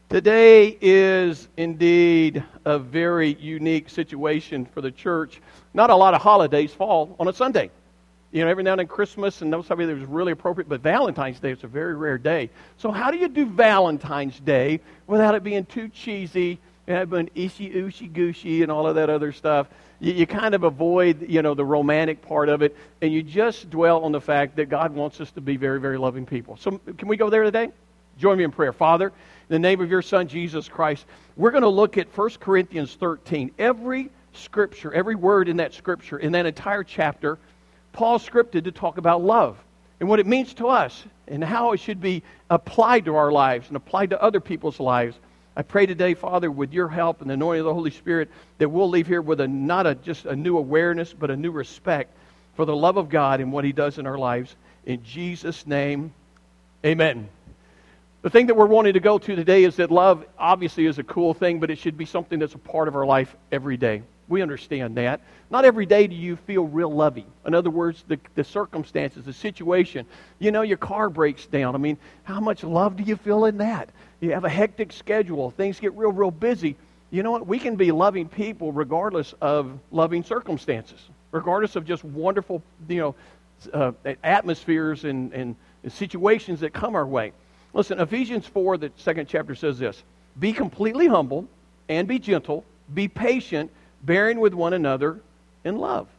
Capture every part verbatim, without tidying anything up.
Today is indeed a very unique situation for the church. Not a lot of holidays fall on a Sunday. You know, every now and then Christmas and those something that was really appropriate, but Valentine's Day is a very rare day. So how do you do Valentine's Day without it being too cheesy and being ishy, ooshy, gooshy and all of that other stuff? You, you kind of avoid, you know, the romantic part of it, and you just dwell on the fact that God wants us to be very, very loving people. So can we go there today? Join me in prayer. Father, in the name of your Son, Jesus Christ, we're going to look at First Corinthians thirteen. Every scripture, every word in that scripture, in that entire chapter, Paul scripted to talk about love and what it means to us and how it should be applied to our lives and applied to other people's lives. I pray today, Father, with your help and the anointing of the Holy Spirit, that we'll leave here with a not a, just a new awareness, but a new respect for the love of God and what He does in our lives. In Jesus' name, amen. The thing that we're wanting to go to today is that love obviously is a cool thing, but it should be something that's a part of our life every day. We understand that. Not every day do you feel real lovey. In other words, the, the circumstances, the situation. You know, your car breaks down. I mean, how much love do you feel in that? You have a hectic schedule. Things get real, real busy. You know what? We can be loving people regardless of loving circumstances, regardless of just wonderful, you know, uh, atmospheres and, and situations that come our way. Listen, Ephesians four, the second chapter says this: be completely humble and be gentle, be patient, bearing with one another in love.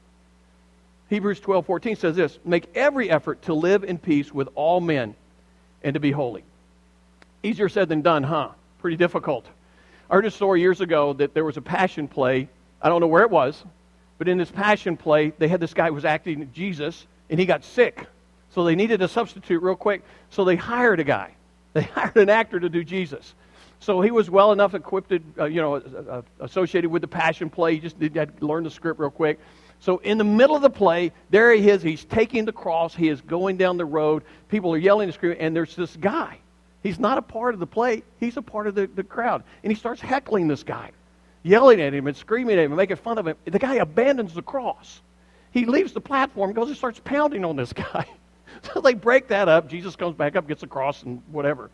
Hebrews twelve fourteen says this: make every effort to live in peace with all men and to be holy. Easier said than done, huh? Pretty difficult. I heard a story years ago that there was a passion play. I don't know where it was, but in this passion play, they had this guy who was acting Jesus, and he got sick. So they needed a substitute real quick, so they hired a guy. They hired an actor to do Jesus. So he was well enough equipped, uh, you know, uh, associated with the passion play. He just did, had to learn the script real quick. So in the middle of the play, there he is. He's taking the cross. He is going down the road. People are yelling and screaming, and there's this guy. He's not a part of the play. He's a part of the, the crowd. And he starts heckling this guy, yelling at him and screaming at him and making fun of him. The guy abandons the cross. He leaves the platform, goes and starts pounding on this guy. So they break that up. Jesus comes back up, gets the cross, and whatever.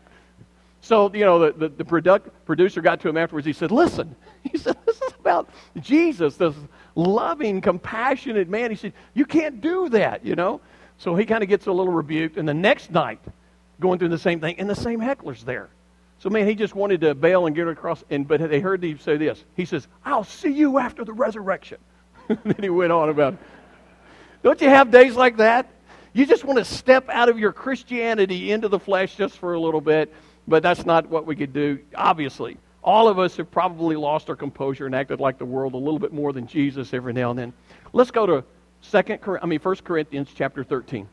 So, you know, the, the, the product, producer got to him afterwards. He said, listen, he said, this is about Jesus, this loving, compassionate man. He said, you can't do that, you know. So he kind of gets a little rebuked. And the next night, going through the same thing, and the same heckler's there. So, man, he just wanted to bail and get across. And But they heard him say this. He says, I'll see you after the resurrection. And then he went on about it. Don't you have days like that? You just want to step out of your Christianity into the flesh just for a little bit, but that's not what we could do. Obviously, all of us have probably lost our composure and acted like the world a little bit more than Jesus every now and then. Let's go to Second, I mean First Corinthians chapter thirteen.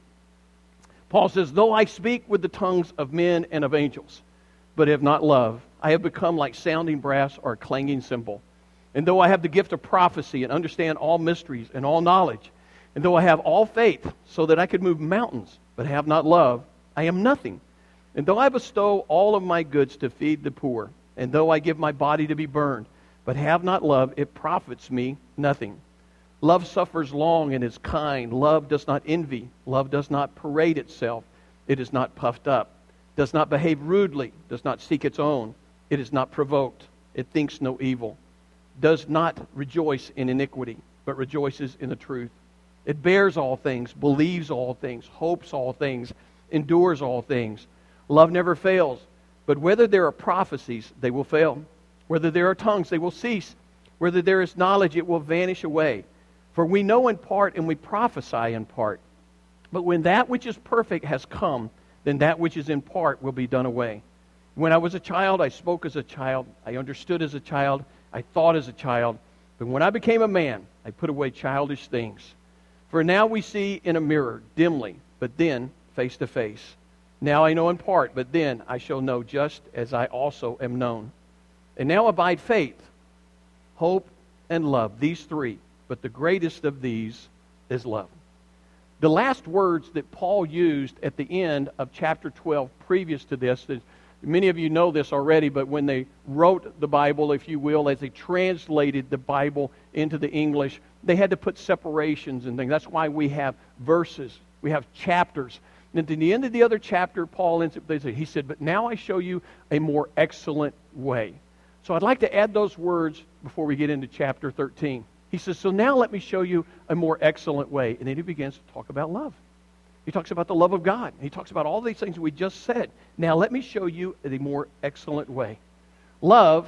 Paul says, though I speak with the tongues of men and of angels, but have not love, I have become like sounding brass or a clanging cymbal. And though I have the gift of prophecy and understand all mysteries and all knowledge, and though I have all faith so that I could move mountains, but have not love, I am nothing. And though I bestow all of my goods to feed the poor, and though I give my body to be burned, but have not love, it profits me nothing. Love suffers long and is kind. Love does not envy. Love does not parade itself. It is not puffed up. Does not behave rudely. Does not seek its own. It is not provoked. It thinks no evil. Does not rejoice in iniquity, but rejoices in the truth. It bears all things, believes all things, hopes all things, endures all things. Love never fails, but whether there are prophecies, they will fail. Whether there are tongues, they will cease. Whether there is knowledge, it will vanish away. For we know in part and we prophesy in part. But when that which is perfect has come, then that which is in part will be done away. When I was a child, I spoke as a child. I understood as a child. I thought as a child. But when I became a man, I put away childish things. For now we see in a mirror, dimly, but then face to face. Now I know in part, but then I shall know just as I also am known. And now abide faith, hope, and love, these three. But the greatest of these is love. The last words that Paul used at the end of chapter twelve, previous to this, many of you know this already, but when they wrote the Bible, if you will, as they translated the Bible into the English, they had to put separations and things. That's why we have verses, we have chapters, And at the end of the other chapter, Paul ends up, he said, but now I show you a more excellent way. So I'd like to add those words before we get into chapter thirteen. He says, so now let me show you a more excellent way. And then he begins to talk about love. He talks about the love of God. He talks about all these things we just said. Now let me show you a more excellent way. Love,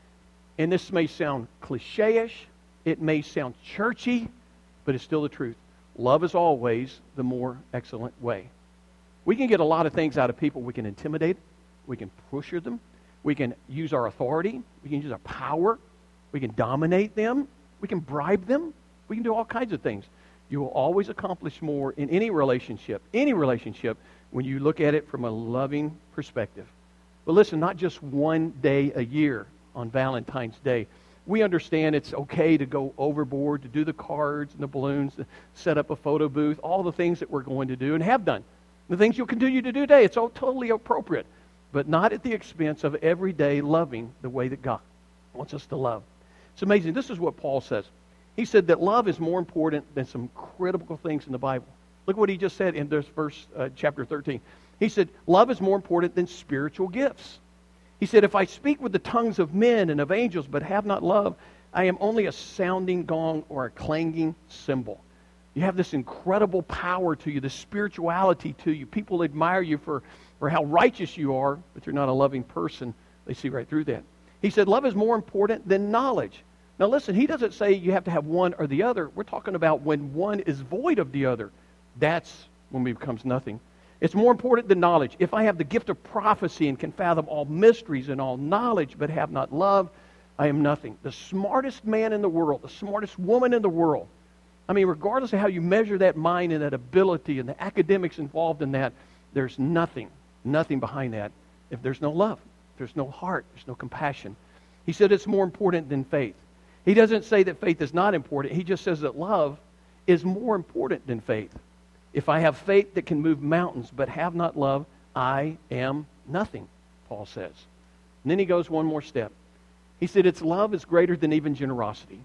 and this may sound cliche-ish, it may sound churchy, but it's still the truth. Love is always the more excellent way. We can get a lot of things out of people. We can intimidate, we can pressure them, we can use our authority, we can use our power, we can dominate them, we can bribe them, we can do all kinds of things. You will always accomplish more in any relationship, any relationship, when you look at it from a loving perspective. But listen, not just one day a year on Valentine's Day. We understand it's okay to go overboard, to do the cards and the balloons, to set up a photo booth, all the things that we're going to do and have done. The things you'll continue to do today, it's all totally appropriate. But not at the expense of every day loving the way that God wants us to love. It's amazing. This is what Paul says. He said that love is more important than some critical things in the Bible. Look what he just said in this verse, uh, chapter thirteen. He said, love is more important than spiritual gifts. He said, if I speak with the tongues of men and of angels but have not love, I am only a sounding gong or a clanging cymbal. You have this incredible power to you, this spirituality to you. People admire you for, for how righteous you are, but you're not a loving person. They see right through that. He said, love is more important than knowledge. Now listen, he doesn't say you have to have one or the other. We're talking about when one is void of the other. That's when it becomes nothing. It's more important than knowledge. If I have the gift of prophecy and can fathom all mysteries and all knowledge, but have not love, I am nothing. The smartest man in the world, the smartest woman in the world, I mean, regardless of how you measure that mind and that ability and the academics involved in that, there's nothing, nothing behind that if there's no love, if there's no heart, there's no compassion. He said it's more important than faith. He doesn't say that faith is not important. He just says that love is more important than faith. If I have faith that can move mountains but have not love, I am nothing, Paul says. And then he goes one more step. He said its love is greater than even generosity.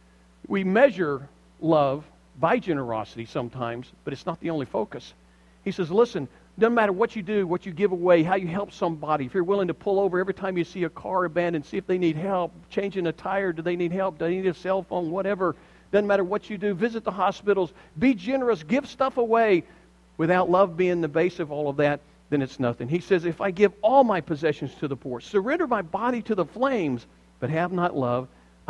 We measure love by generosity sometimes, but it's not the only focus. He says, listen, doesn't matter what you do, what you give away, how you help somebody. If you're willing to pull over every time you see a car abandoned, see if they need help, changing a tire, do they need help, do they need a cell phone, whatever. Doesn't matter what you do. Visit the hospitals. Be generous. Give stuff away. Without love being the base of all of that, then it's nothing. He says, if I give all my possessions to the poor, surrender my body to the flames, but have not love,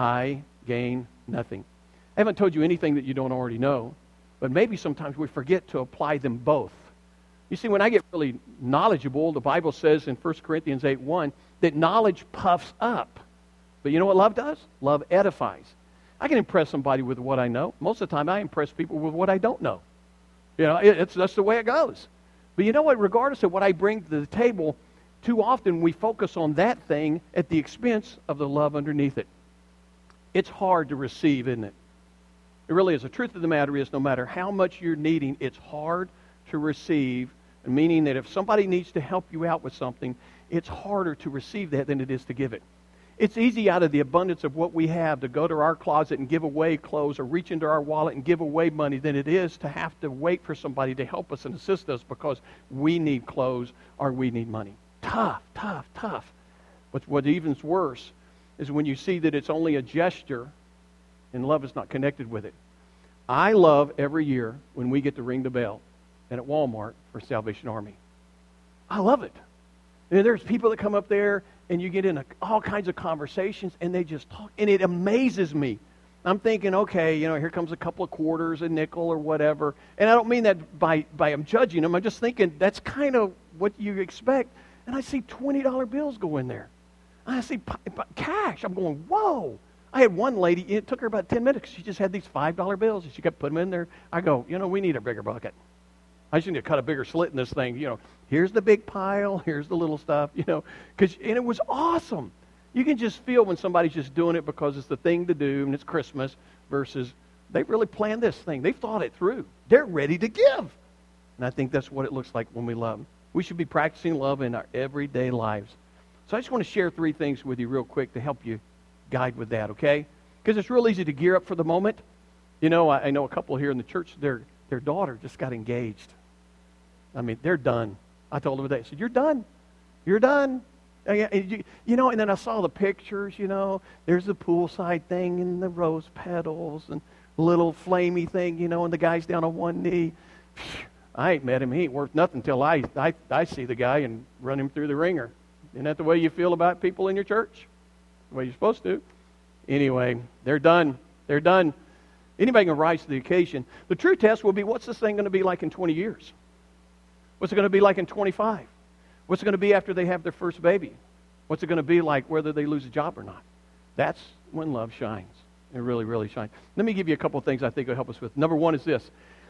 I gain nothing. I haven't told you anything that you don't already know, but maybe sometimes we forget to apply them both. You see, when I get really knowledgeable, the Bible says in First Corinthians eight one that knowledge puffs up. But you know what love does? Love edifies. I can impress somebody with what I know. Most of the time, I impress people with what I don't know. You know, it, it's that's the way it goes. But you know what? Regardless of what I bring to the table, too often we focus on that thing at the expense of the love underneath it. It's hard to receive, isn't it? It really is. The truth of the matter is, no matter how much you're needing, it's hard to receive, meaning that if somebody needs to help you out with something, it's harder to receive that than it is to give it. It's easy out of the abundance of what we have to go to our closet and give away clothes or reach into our wallet and give away money than it is to have to wait for somebody to help us and assist us because we need clothes or we need money. Tough, tough, tough. But what even's worse is when you see that it's only a gesture and love is not connected with it. I love every year when we get to ring the bell and at Walmart for Salvation Army. I love it. And there's people that come up there and you get in a, all kinds of conversations and they just talk, and it amazes me. I'm thinking, okay, you know, here comes a couple of quarters, a nickel or whatever. And I don't mean that by, by I'm judging them. I'm just thinking that's kind of what you expect. And I see twenty dollar bills go in there. I see p- p- cash. I'm going, whoa. I had one lady, it took her about ten minutes. She just had these five dollar bills and she kept putting them in there. I go, you know, we need a bigger bucket. I just need to cut a bigger slit in this thing. You know, here's the big pile, here's the little stuff, you know. Cause, and it was awesome. You can just feel when somebody's just doing it because it's the thing to do and it's Christmas versus they really planned this thing. They've thought it through. They're ready to give. And I think that's what it looks like when we love. We should be practicing love in our everyday lives. So I just want to share three things with you real quick to help you guide with that, okay? Because it's real easy to gear up for the moment. You know, I, I know a couple here in the church, their, their daughter just got engaged. I mean, they're done. I told them today, I said, you're done. You're done. And you, you know, and then I saw the pictures, you know. There's the poolside thing and the rose petals and little flamey thing, you know, and the guy's down on one knee. I ain't met him. He ain't worth nothing until I, I, I see the guy and run him through the ringer. Isn't that the way you feel about people in your church? The way you're supposed to. Anyway, they're done. They're done. Anybody can rise to the occasion. The true test will be, what's this thing going to be like in twenty years? What's it going to be like in twenty-five? What's it going to be after they have their first baby? What's it going to be like whether they lose a job or not? That's when love shines. It really, really shines. Let me give you a couple of things I think will help us with. Number one is this.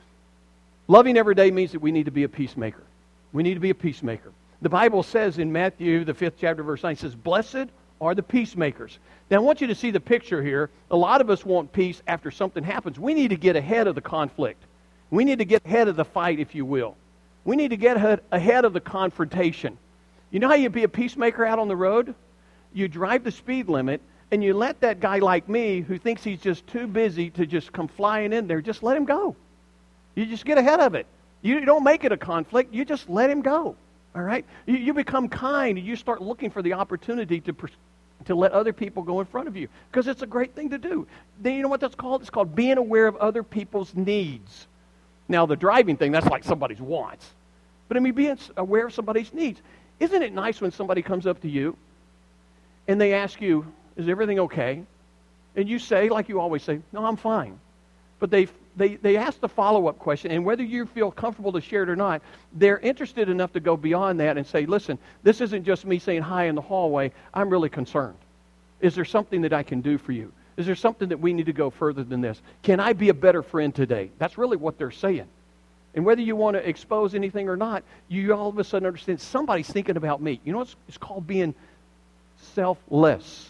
Loving every day means that we need to be a peacemaker. We need to be a peacemaker. The Bible says in Matthew, the fifth chapter, verse nine, it says, blessed are the peacemakers. Now, I want you to see the picture here. A lot of us want peace after something happens. We need to get ahead of the conflict. We need to get ahead of the fight, if you will. We need to get ahead, ahead of the confrontation. You know how you be a peacemaker out on the road? You drive the speed limit, and you let that guy like me, who thinks he's just too busy to just come flying in there, just let him go. You just get ahead of it. You don't make it a conflict. You just let him go. All right? You, you become kind, and you start looking for the opportunity to pers- to let other people go in front of you, because it's a great thing to do. Then you know what that's called? It's called being aware of other people's needs. Now, the driving thing, that's like somebody's wants. But I mean, being aware of somebody's needs. Isn't it nice when somebody comes up to you and they ask you, is everything okay? And you say, like you always say, no, I'm fine. But they they they ask the follow-up question, and whether you feel comfortable to share it or not, they're interested enough to go beyond that and say, listen, this isn't just me saying hi in the hallway. I'm really concerned. Is there something that I can do for you? Is there something that we need to go further than this? Can I be a better friend today? That's really what they're saying. And whether you want to expose anything or not, you all of a sudden understand somebody's thinking about me. You know, it's, it's called being selfless.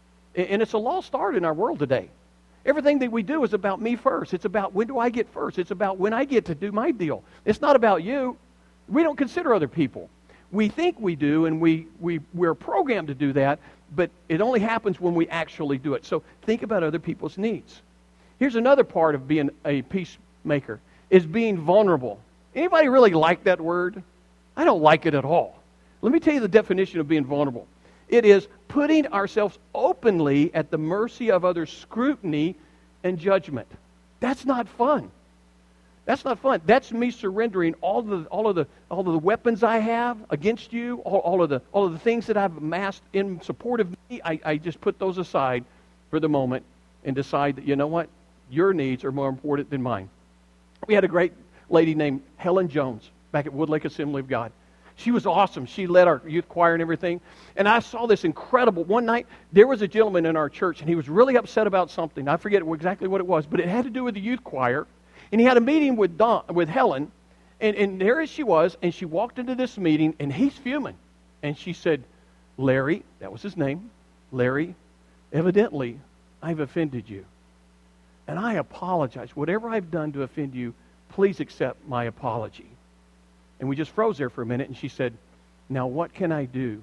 And it's a lost art in our world today. Everything that we do is about me first. It's about when do I get first. It's about when I get to do my deal. It's not about you. We don't consider other people. We think we do, and we, we, we're programmed to do that, but it only happens when we actually do it. So think about other people's needs. Here's another part of being a peacemaker, is being vulnerable. Anybody really like that word? I don't like it at all. Let me tell you the definition of being vulnerable. It is putting ourselves openly at the mercy of others' scrutiny and judgment. That's not fun. That's not fun. That's me surrendering all of the all of the all of the weapons I have against you, all, all of the all of the things that I've amassed in support of me. I, I just put those aside for the moment and decide that, you know what, your needs are more important than mine. We had a great lady named Helen Jones back at Woodlake Assembly of God. She was awesome. She led our youth choir and everything. And I saw this incredible. One night, there was a gentleman in our church, and he was really upset about something. I forget exactly what it was, but it had to do with the youth choir. And he had a meeting with Don, with Helen, and, and there she was, and she walked into this meeting, and he's fuming. And she said, Larry, that was his name, Larry, evidently, I've offended you. And I apologize. Whatever I've done to offend you, please accept my apology. And we just froze there for a minute, and she said, now what can I do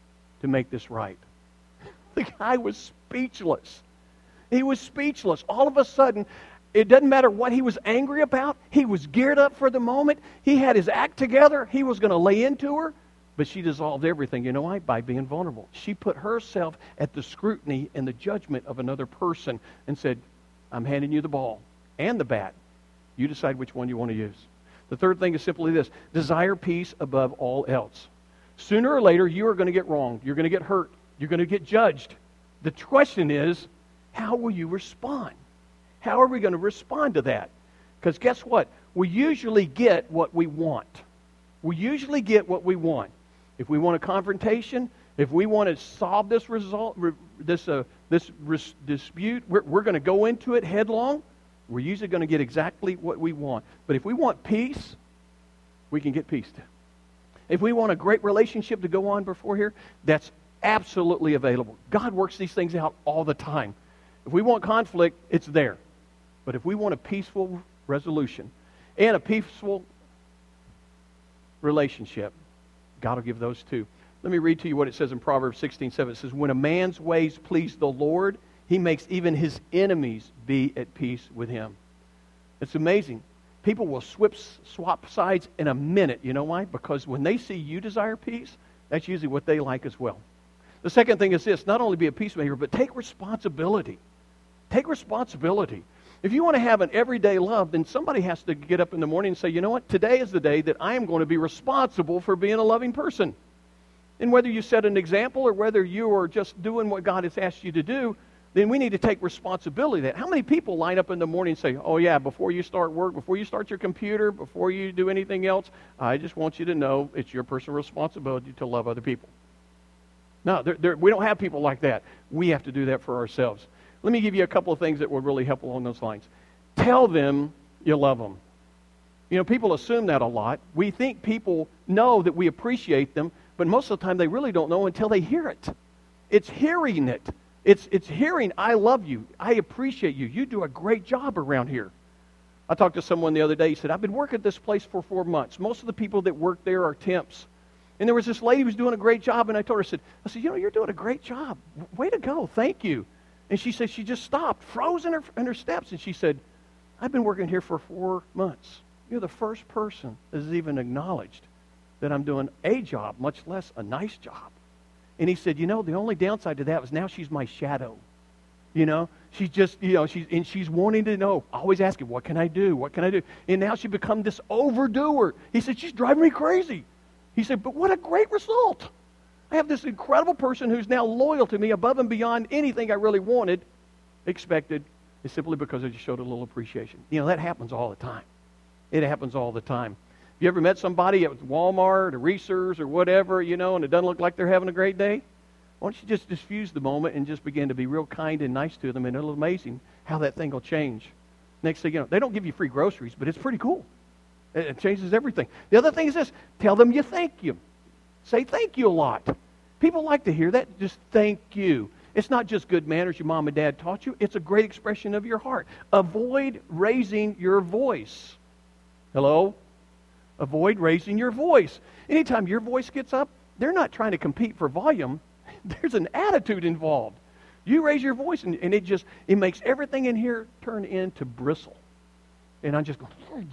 to make this right? The guy was speechless. He was speechless. All of a sudden, it doesn't matter what he was angry about. He was geared up for the moment. He had his act together. He was going to lay into her. But she dissolved everything, you know why? By being vulnerable. She put herself at the scrutiny and the judgment of another person and said, I'm handing you the ball and the bat. You decide which one you want to use. The third thing is simply this. Desire peace above all else. Sooner or later, you are going to get wronged. You're going to get hurt. You're going to get judged. The question is, how will you respond? How are we going to respond to that? Because guess what? We usually get what we want. We usually get what we want. If we want a confrontation, if we want to solve this result, this uh, this res- dispute, we're, we're going to go into it headlong. We're usually going to get exactly what we want. But if we want peace, we can get peace. If we want a great relationship to go on before here, that's absolutely available. God works these things out all the time. If we want conflict, it's there. But if we want a peaceful resolution and a peaceful relationship, God will give those too. Let me read to you what it says in Proverbs sixteen seven. It says, when a man's ways please the Lord, he makes even his enemies be at peace with him. It's amazing. People will swip, swap sides in a minute. You know why? Because when they see you desire peace, that's usually what they like as well. The second thing is this, not only be a peacemaker, but take responsibility. Take responsibility. If you want to have an everyday love, then somebody has to get up in the morning and say, you know what, today is the day that I am going to be responsible for being a loving person. And whether you set an example or whether you are just doing what God has asked you to do, then we need to take responsibility of that. How many people line up in the morning and say, oh yeah, before you start work, before you start your computer, before you do anything else, I just want you to know it's your personal responsibility to love other people. No, they're, they're, we don't have people like that. We have to do that for ourselves. Let me give you a couple of things that would really help along those lines. Tell them you love them. You know, people assume that a lot. We think people know that we appreciate them, but most of the time they really don't know until they hear it. It's hearing it. It's, it's hearing, I love you. I appreciate you. You do a great job around here. I talked to someone the other day. He said, I've been working at this place for four months. Most of the people that work there are temps. And there was this lady who was doing a great job, and I told her, I said, I said, you know, you're doing a great job. Way to go. Thank you. And she said she just stopped, froze in her, in her steps, and she said, I've been working here for four months. You're the first person that has even acknowledged that I'm doing a job, much less a nice job. And he said, you know, the only downside to that was now she's my shadow. You know, she's just, you know, she's, and she's wanting to know, always asking, what can I do? What can I do? And now she's become this overdoer. He said, she's driving me crazy. He said, but what a great result. I have this incredible person who's now loyal to me above and beyond anything I really wanted, expected, is simply because I just showed a little appreciation. You know, that happens all the time. It happens all the time. Have you ever met somebody at Walmart or Reese's or whatever, you know, and it doesn't look like they're having a great day? Why don't you just diffuse the moment and just begin to be real kind and nice to them, and it'll be amazing how that thing will change. Next thing you know, they don't give you free groceries, but it's pretty cool. It changes everything. The other thing is this, tell them you thank you. Say thank you a lot. People like to hear that, just thank you. It's not just good manners your mom and dad taught you. It's a great expression of your heart. Avoid raising your voice. Hello? Avoid raising your voice. Anytime your voice gets up, they're not trying to compete for volume. There's an attitude involved. You raise your voice, and, and it just, it makes everything in here turn into bristle. And I'm just going,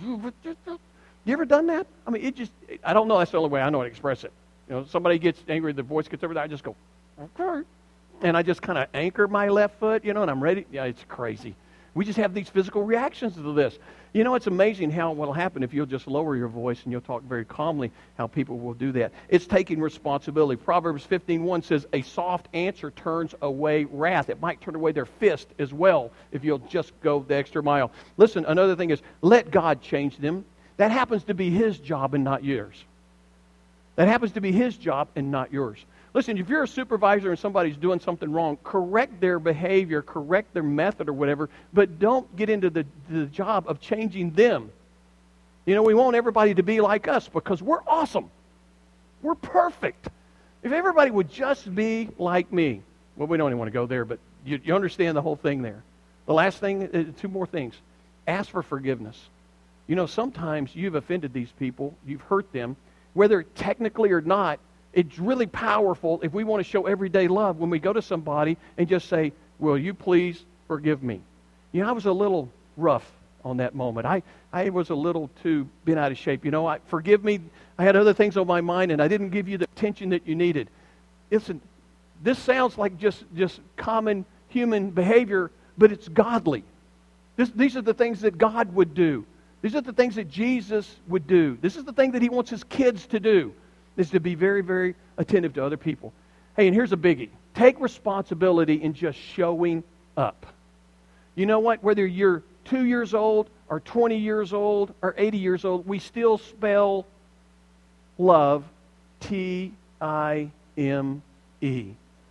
you ever done that? I mean, it just, I don't know. That's the only way I know how to express it. You know, somebody gets angry, the voice gets over there, I just go, okay. And I just kind of anchor my left foot, you know, and I'm ready. Yeah, it's crazy. We just have these physical reactions to this. You know, it's amazing how what will happen if you'll just lower your voice and you'll talk very calmly, how people will do that. It's taking responsibility. Proverbs fifteen one says, a soft answer turns away wrath. It might turn away their fist as well if you'll just go the extra mile. Listen, another thing is, let God change them. That happens to be His job and not yours. That happens to be His job and not yours. Listen, if you're a supervisor and somebody's doing something wrong, correct their behavior, correct their method or whatever, but don't get into the, the job of changing them. You know, we want everybody to be like us because we're awesome. We're perfect. If everybody would just be like me, well, we don't even want to go there, but you, you understand the whole thing there. The last thing, uh, two more things. Ask for forgiveness. You know, sometimes you've offended these people, you've hurt them, whether technically or not. It's really powerful if we want to show everyday love when we go to somebody and just say, will you please forgive me? You know, I was a little rough on that moment. I, I was a little too bent out of shape. You know, I, forgive me. I had other things on my mind and I didn't give you the attention that you needed. Listen, this sounds like just, just common human behavior, but it's godly. This, these are the things that God would do. These are the things that Jesus would do. This is the thing that He wants His kids to do. Is to be very, very attentive to other people. Hey, and here's a biggie. Take responsibility in just showing up. You know what? Whether you're two years old or twenty years old or eighty years old, we still spell love T I M E.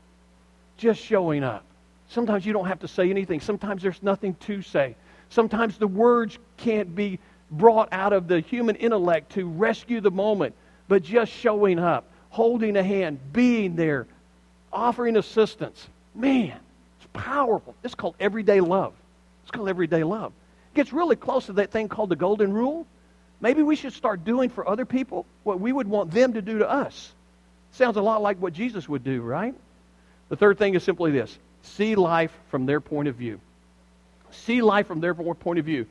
Just showing up. Sometimes you don't have to say anything. Sometimes there's nothing to say. Sometimes the words can't be brought out of the human intellect to rescue the moment. But just showing up, holding a hand, being there, offering assistance. Man, it's powerful. It's called everyday love. It's called everyday love. It gets really close to that thing called the golden rule. Maybe we should start doing for other people what we would want them to do to us. Sounds a lot like what Jesus would do, right? The third thing is simply this. See life from their point of view. See life from their point of view.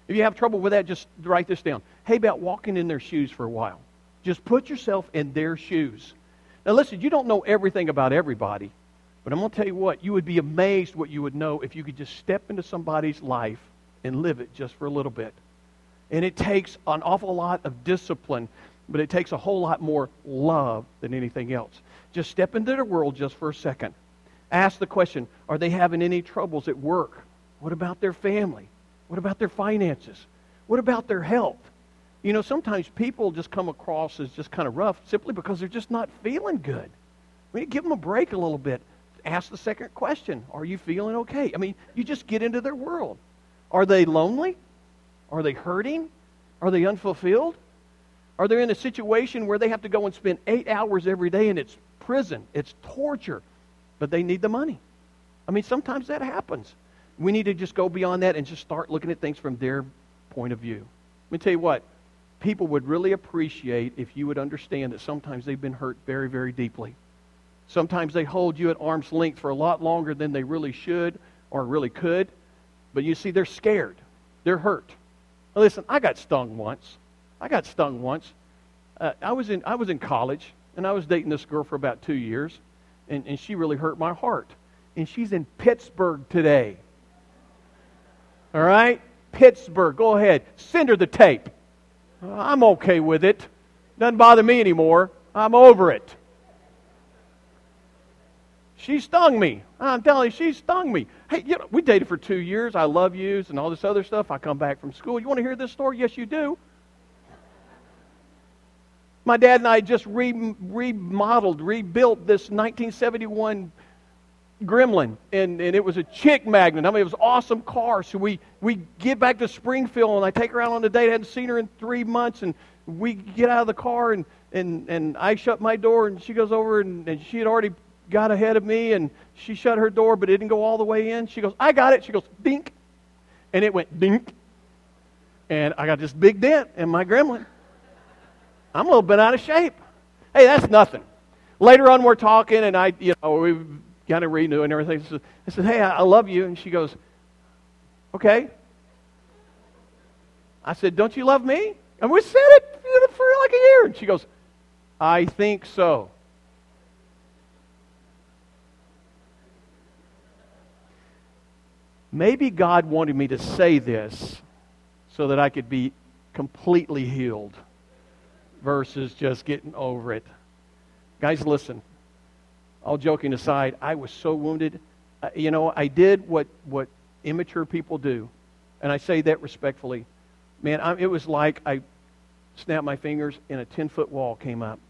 If you have trouble with that, just write this down. How about walking in their shoes for a while? Just put yourself in their shoes. Now listen, you don't know everything about everybody, but I'm going to tell you what, you would be amazed what you would know if you could just step into somebody's life and live it just for a little bit. And it takes an awful lot of discipline, but it takes a whole lot more love than anything else. Just step into their world just for a second. Ask the question, are they having any troubles at work? What about their family? What about their finances? What about their health? You know, sometimes people just come across as just kind of rough simply because they're just not feeling good. I mean, give them a break a little bit. Ask the second question, are you feeling okay? I mean, you just get into their world. Are they lonely? Are they hurting? Are they unfulfilled? Are they in a situation where they have to go and spend eight hours every day and it's prison, it's torture, but they need the money? I mean, sometimes that happens. We need to just go beyond that and just start looking at things from their point of view. Let me tell you what, people would really appreciate if you would understand that sometimes they've been hurt very, very deeply. Sometimes they hold you at arm's length for a lot longer than they really should or really could. But you see, they're scared. They're hurt. Now, listen, I got stung once. I got stung once. Uh, I was in I was in college, and I was dating this girl for about two years, and, and she really hurt my heart. And she's in Pittsburgh today. All right? Pittsburgh. Go ahead. Send her the tape. I'm okay with it. Doesn't bother me anymore. I'm over it. She stung me. I'm telling you, she stung me. Hey, you know, we dated for two years. I love yous and all this other stuff. I come back from school. You want to hear this story? Yes, you do. My dad and I just re- remodeled, rebuilt this nineteen seventy-one Gremlin, and, and it was a chick magnet. I mean, it was an awesome car. So we, we get back to Springfield, and I take her out on a date. I hadn't seen her in three months, and we get out of the car, and, and, and I shut my door, and she goes over, and, and she had already got ahead of me, and she shut her door, but it didn't go all the way in. She goes, I got it. She goes, dink. And it went dink. And I got this big dent in my Gremlin. I'm a little bit out of shape. Hey, that's nothing. Later on, we're talking, and I, you know, we've got to renew and everything. So I said, hey, I love you. And she goes, okay. I said, don't you love me? And we said it for like a year. And she goes, I think so. Maybe God wanted me to say this so that I could be completely healed versus just getting over it. Guys, listen. All joking aside, I was so wounded. Uh, you know, I did what, what immature people do. And I say that respectfully. Man, I, it was like I snapped my fingers and a ten-foot wall came up.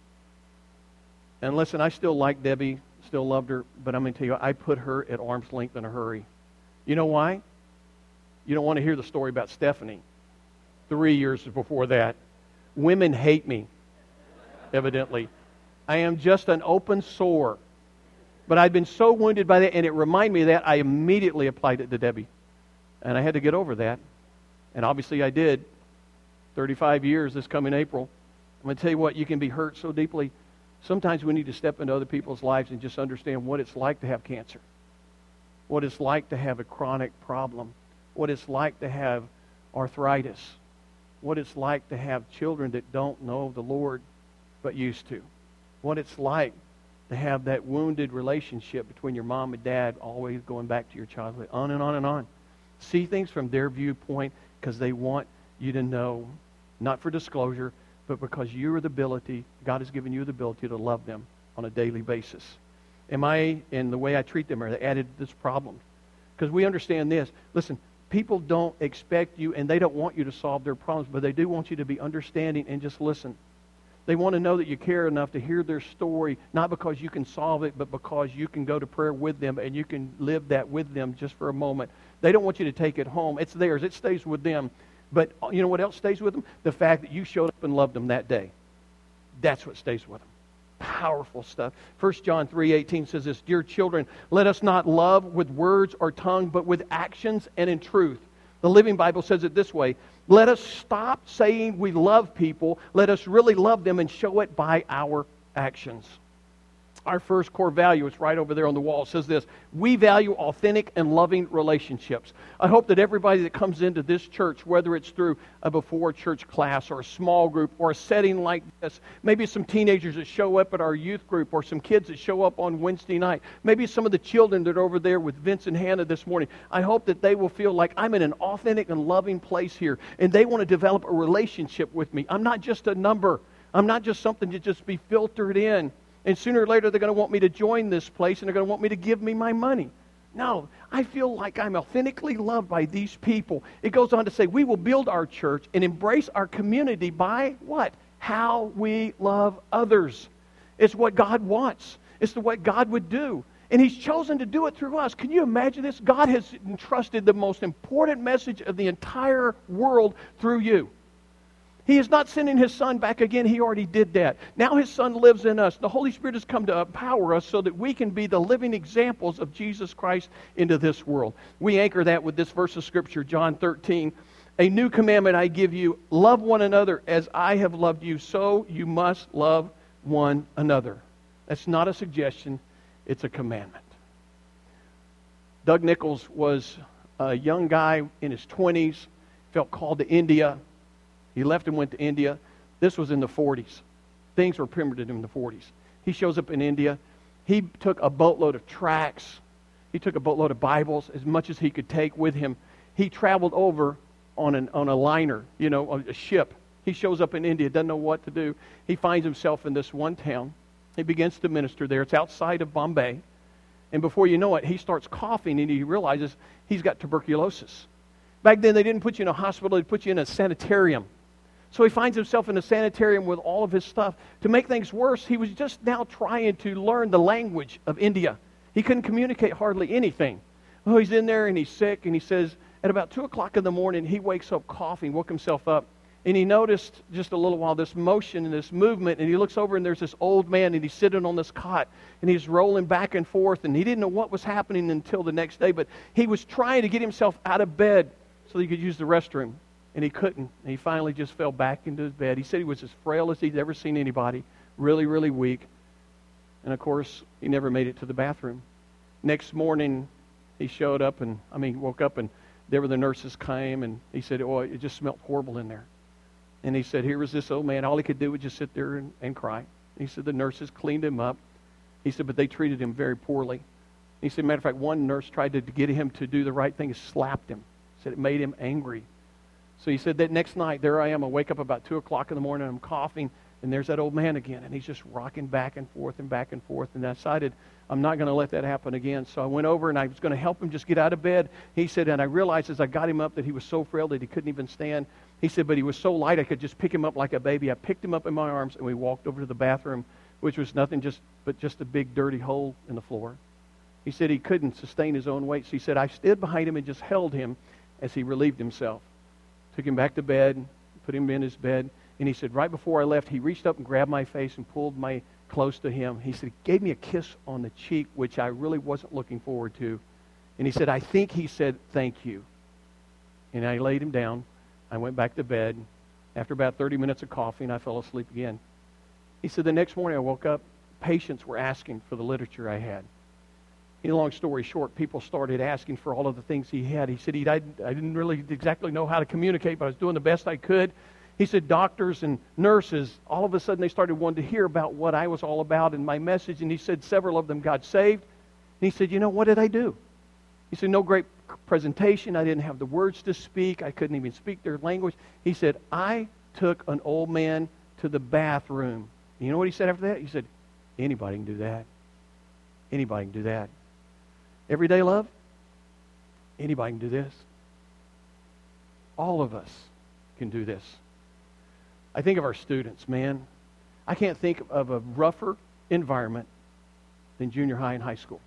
And listen, I still like Debbie, still loved her, but I'm going to tell you, I put her at arm's length in a hurry. You know why? You don't want to hear the story about Stephanie. Three years before that. Women hate me, evidently. I am just an open sore. But I'd been so wounded by that, and it reminded me of that, I immediately applied it to Debbie. And I had to get over that. And obviously I did. thirty-five years this coming April. I'm going to tell you what, you can be hurt so deeply. Sometimes we need to step into other people's lives and just understand what it's like to have cancer. What it's like to have a chronic problem. What it's like to have arthritis. What it's like to have children that don't know the Lord but used to. What it's like to have that wounded relationship between your mom and dad always going back to your childhood. On and on and on. See things from their viewpoint because they want you to know, not for disclosure, but because you are the ability, God has given you the ability to love them on a daily basis. Am I, in the way I treat them, are they added to this problem? Because we understand this. Listen, people don't expect you and they don't want you to solve their problems, but they do want you to be understanding and just listen. They want to know that you care enough to hear their story, not because you can solve it, but because you can go to prayer with them and you can live that with them just for a moment. They don't want you to take it home. It's theirs. It stays with them. But you know what else stays with them? The fact that you showed up and loved them that day. That's what stays with them. Powerful stuff. First John three eighteen says this, Dear children, let us not love with words or tongue, but with actions and in truth. The Living Bible says it this way, let us stop saying we love people. Let us really love them and show it by our actions. Our first core value, it's right over there on the wall. It says this: we value authentic and loving relationships. I hope that everybody that comes into this church, whether it's through a before church class or a small group or a setting like this, maybe some teenagers that show up at our youth group or some kids that show up on Wednesday night, maybe some of the children that are over there with Vince and Hannah this morning, I hope that they will feel like I'm in an authentic and loving place here, and they want to develop a relationship with me. I'm not just a number. I'm not just something to just be filtered in. And sooner or later, they're going to want me to join this place, and they're going to want me to give me my money. No, I feel like I'm authentically loved by these people. It goes on to say, we will build our church and embrace our community by what? How we love others. It's what God wants. It's what God would do. And He's chosen to do it through us. Can you imagine this? God has entrusted the most important message of the entire world through you. He is not sending His Son back again. He already did that. Now His Son lives in us. The Holy Spirit has come to empower us so that we can be the living examples of Jesus Christ into this world. We anchor that with this verse of Scripture, John thirteen. A new commandment I give you, love one another as I have loved you, so you must love one another. That's not a suggestion. It's a commandment. Doug Nichols was a young guy in his twenties, felt called to India. He left and went to India. This was in the forties. Things were primitive in the forties. He shows up in India. He took a boatload of tracts. He took a boatload of Bibles, as much as he could take with him. He traveled over on an on a liner, you know, a ship. He shows up in India, doesn't know what to do. He finds himself in this one town. He begins to minister there. It's outside of Bombay. And before you know it, he starts coughing, and he realizes he's got tuberculosis. Back then, they didn't put you in a hospital. They put you in a sanitarium. So he finds himself in a sanitarium with all of his stuff. To make things worse, he was just now trying to learn the language of India. He couldn't communicate hardly anything. Oh, he's in there and he's sick, and he says, at about two o'clock in the morning, he wakes up coughing, woke himself up, and he noticed just a little while this motion and this movement, and he looks over and there's this old man, and he's sitting on this cot, and he's rolling back and forth, and he didn't know what was happening until the next day, but he was trying to get himself out of bed so he could use the restroom. And he couldn't. And he finally just fell back into his bed. He said he was as frail as he'd ever seen anybody. Really, really weak. And of course, he never made it to the bathroom. Next morning, he showed up and, I mean, woke up and there were the nurses came and he said, oh, it just smelled horrible in there. And he said, here was this old man. All he could do was just sit there and, and cry. He said the nurses cleaned him up. He said, but they treated him very poorly. He said, matter of fact, one nurse tried to, to get him to do the right thing and slapped him. Said it made him angry. So he said that next night, there I am, I wake up about two o'clock in the morning, I'm coughing, and there's that old man again, and he's just rocking back and forth and back and forth, and I decided I'm not going to let that happen again. So I went over, and I was going to help him just get out of bed. He said, and I realized as I got him up that he was so frail that he couldn't even stand. He said, but he was so light I could just pick him up like a baby. I picked him up in my arms, and we walked over to the bathroom, which was nothing just but just a big dirty hole in the floor. He said he couldn't sustain his own weight, so he said, I stood behind him and just held him as he relieved himself. Took him back to bed, put him in his bed, and he said, right before I left, he reached up and grabbed my face and pulled me close to him. He said, he gave me a kiss on the cheek, which I really wasn't looking forward to. And he said, I think he said, thank you. And I laid him down. I went back to bed. After about thirty minutes of coughing, I fell asleep again. He said, the next morning I woke up, patients were asking for the literature I had. In a long story short, people started asking for all of the things he had. He said, he, I, I didn't really exactly know how to communicate, but I was doing the best I could. He said, doctors and nurses, all of a sudden they started wanting to hear about what I was all about and my message. And he said several of them got saved. And he said, you know, what did I do? He said, no great presentation. I didn't have the words to speak. I couldn't even speak their language. He said, I took an old man to the bathroom. And you know what he said after that? He said, anybody can do that. Anybody can do that. Everyday love? Anybody can do this. All of us can do this. I think of our students, man. I can't think of a rougher environment than junior high and high school.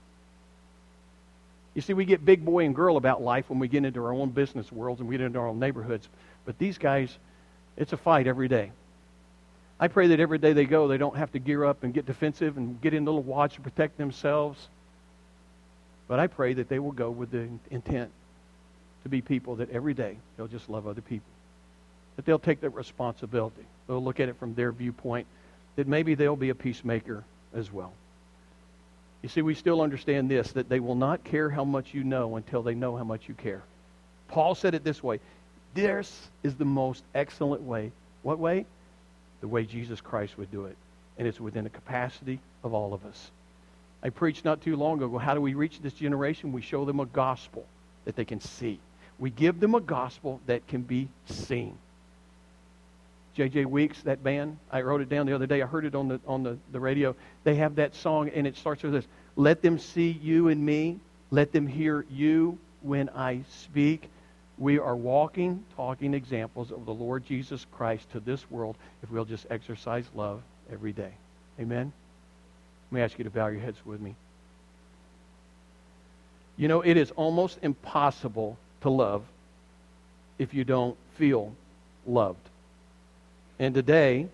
You see, we get big boy and girl about life when we get into our own business worlds and we get into our own neighborhoods. But these guys, it's a fight every day. I pray that every day they go, they don't have to gear up and get defensive and get in little wads to protect themselves. But I pray that they will go with the intent to be people that every day they'll just love other people. That they'll take that responsibility. They'll look at it from their viewpoint. That maybe they'll be a peacemaker as well. You see, we still understand this, that they will not care how much you know until they know how much you care. Paul said it this way, this is the most excellent way. What way? The way Jesus Christ would do it. And it's within the capacity of all of us. I preached not too long ago, how do we reach this generation? We show them a gospel that they can see. We give them a gospel that can be seen. J J Weeks, that band, I wrote it down the other day. I heard it on the on the, the radio. They have that song, and it starts with this. Let them see you and me. Let them hear you when I speak. We are walking, talking examples of the Lord Jesus Christ to this world if we'll just exercise love every day. Amen? Let me ask you to bow your heads with me. You know, it is almost impossible to love if you don't feel loved. And today,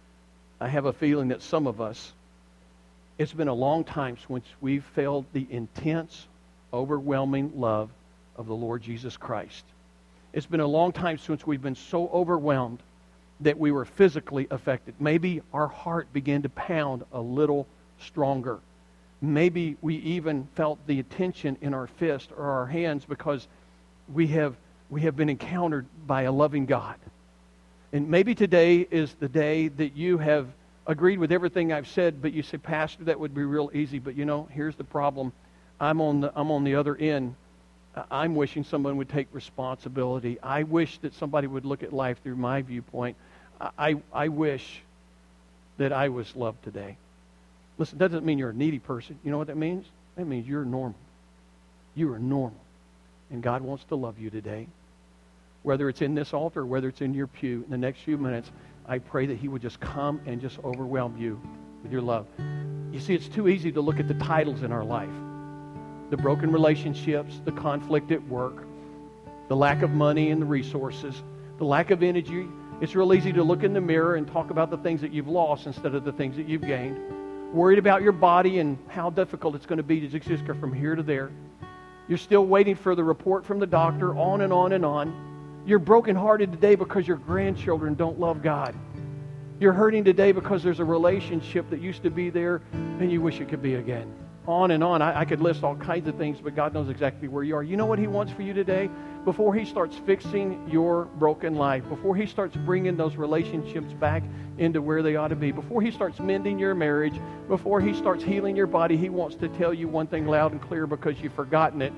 I have a feeling that some of us, it's been a long time since we've felt the intense, overwhelming love of the Lord Jesus Christ. It's been a long time since we've been so overwhelmed that we were physically affected. Maybe our heart began to pound a little stronger. Maybe we even felt the tension in our fist or our hands because we have we have been encountered by a loving God. And maybe today is the day that you have agreed with everything I've said, but you say, Pastor, that would be real easy. But you know, here's the problem. I'm on the I'm on the other end. I'm wishing someone would take responsibility. I wish that somebody would look at life through my viewpoint. I, I wish that I was loved today. Listen, that doesn't mean you're a needy person. You know what that means? That means you're normal. You are normal. And God wants to love you today. Whether it's in this altar or whether it's in your pew, in the next few minutes, I pray that He would just come and just overwhelm you with your love. You see, it's too easy to look at the titles in our life. The broken relationships, the conflict at work, the lack of money and the resources, the lack of energy. It's real easy to look in the mirror and talk about the things that you've lost instead of the things that you've gained. Worried about your body and how difficult it's going to be to just go from here to there. You're still waiting for the report from the doctor, on and on and on. You're brokenhearted today because your grandchildren don't love God. You're hurting today because there's a relationship that used to be there and you wish it could be again. On and on. I, I could list all kinds of things, but God knows exactly where you are. You know what He wants for you today? Before He starts fixing your broken life, before He starts bringing those relationships back into where they ought to be, before He starts mending your marriage, before He starts healing your body, He wants to tell you one thing loud and clear because you've forgotten it.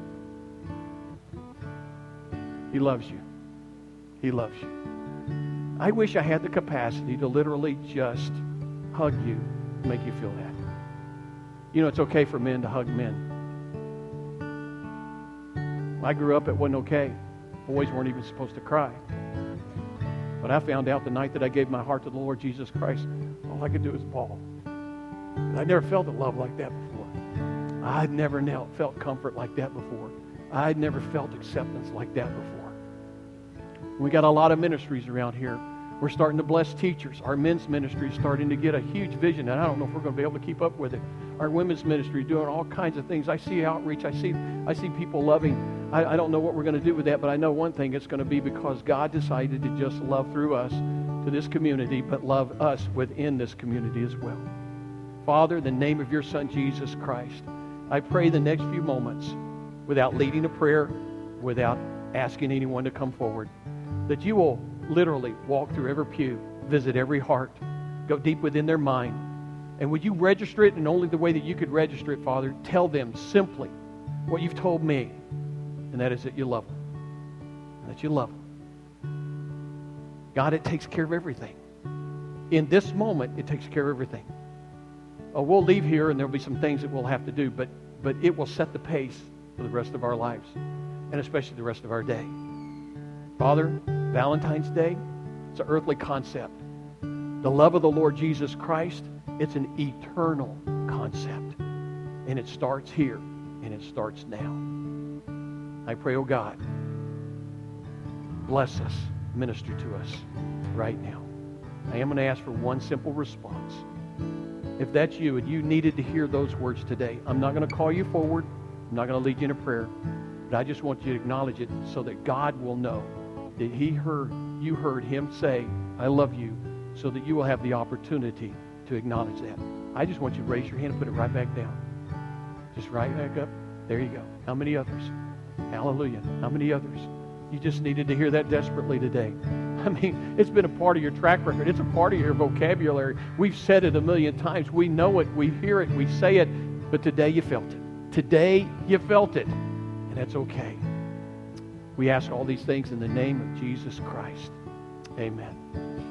He loves you. He loves you. I wish I had the capacity to literally just hug you and make you feel that. You know, it's okay for men to hug men. When I grew up, it wasn't okay. Boys weren't even supposed to cry. But I found out the night that I gave my heart to the Lord Jesus Christ, all I could do was bawl. And I never felt a love like that before. I'd never felt comfort like that before. I'd never felt acceptance like that before. We got a lot of ministries around here. We're starting to bless teachers. Our men's ministry is starting to get a huge vision, and I don't know if we're going to be able to keep up with it. Our women's ministry is doing all kinds of things. I see outreach. I see I see people loving. I, I don't know what we're going to do with that, but I know one thing. It's going to be because God decided to just love through us to this community, but love us within this community as well. Father, in the name of your Son, Jesus Christ, I pray the next few moments, without leading a prayer, without asking anyone to come forward, that you will literally walk through every pew, visit every heart, go deep within their mind. And would you register it in only the way that you could register it, Father? Tell them simply what you've told me, and that is that you love them, and that you love them. God, it takes care of everything. In this moment, it takes care of everything. Oh, we'll leave here, and there'll be some things that we'll have to do, but, but it will set the pace for the rest of our lives, and especially the rest of our day. Father, Valentine's Day, it's an earthly concept. The love of the Lord Jesus Christ, it's an eternal concept. And it starts here, and it starts now. I pray, oh God, bless us, minister to us right now. I am going to ask for one simple response. If that's you and you needed to hear those words today, I'm not going to call you forward. I'm not going to lead you in a prayer. But I just want you to acknowledge it so that God will know that He heard, you heard Him say, I love you, so that you will have the opportunity to acknowledge that. I just want you to raise your hand and put it right back down. Just right back up. There you go. How many others? Hallelujah. How many others? You just needed to hear that desperately today. I mean, it's been a part of your track record. It's a part of your vocabulary. We've said it a million times. We know it. We hear it. We say it. But today you felt it. Today you felt it. And that's okay. We ask all these things in the name of Jesus Christ. Amen.